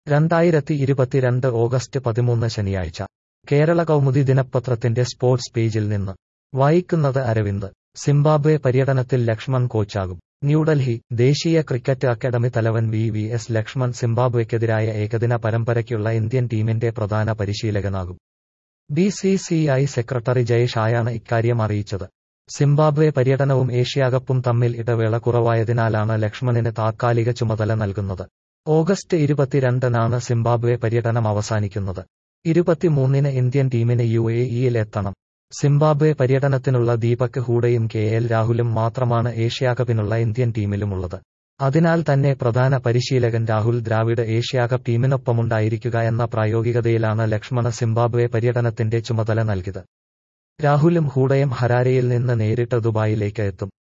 2022 August 13 ശനിയാഴ്ച കേരള കൗമുദി ദിനപത്രത്തിന്റെ sports പേജിൽ നിന്ന് വായിക്കുന്നത് അരവിന്ദ്. സിംബാബ്വെ പര്യടനത്തിൽ ലക്ഷ്മൺ കോച്ചാകും. ന്യൂഡൽഹി. ദേശീയ ക്രിക്കറ്റ് അക്കാദമി തലവൻ വി.എസ്. ലക്ഷ്മൺ സിംബാബ്വെക്കെതിരായ ഏകദിന പരമ്പരയ്ക്കുള്ള ഇന്ത്യൻ ടീമിന്റെ പ്രധാന പരിശീലകനാകും. ബി.സി.സി.ഐ സെക്രട്ടറി ജയ് ഷായാണ് ഇക്കാര്യം അറിയിച്ചത്. സിംബാബ്വെ പര്യടനവും ഏഷ്യാകപ്പും തമ്മിൽ ഇടവേള കുറവായതിനാലാണ് ലക്ഷ്മണിന് താത്കാലിക ചുമതല നൽകുന്നത്. ഓഗസ്റ്റ് 22-നാണ് സിംബാബ്വെ പര്യടനം അവസാനിക്കുന്നത്. 23-ന് ഇന്ത്യൻ ടീമിന് യുഎഇയിൽ എത്തണം. സിംബാബ്വെ പര്യടനത്തിനുള്ള ദീപക് ഹൂഡയും കെ.എൽ. രാഹുലും മാത്രമാണ് ഏഷ്യാകപ്പിനുള്ള ഇന്ത്യൻ ടീമിലുമുള്ളത്. അതിനാൽ തന്നെ പ്രധാന പരിശീലകൻ രാഹുൽ ദ്രാവിഡ് ഏഷ്യാകപ്പ് ടീമിനൊപ്പമുണ്ടായിരിക്കുക എന്ന പ്രായോഗികതയിലാണ് ലക്ഷ്മണ് സിംബാബ്വെ പര്യടനത്തിന്റെ ചുമതല നൽകിയത്. രാഹുലും ഹൂഡയും ഹരാരെയിൽ നിന്ന് നേരിട്ട് ദുബായിലേക്ക് എത്തും.